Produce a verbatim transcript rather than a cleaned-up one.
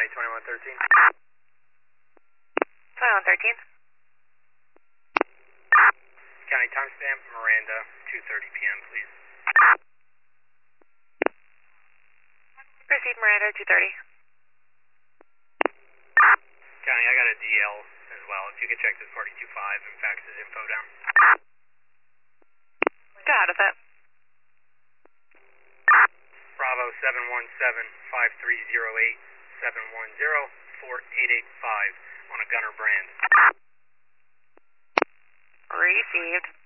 County twenty-one thirteen. twenty-one thirteen. County timestamp, Miranda, two thirty p m, please. Proceed, Miranda, two thirty. County, I got a D L as well. If you could check this party two five and fax his info down. Go ahead with it. Bravo seven one seven, five three zero eight, seven one zero, four eight eight five on a Gunner brand. Received.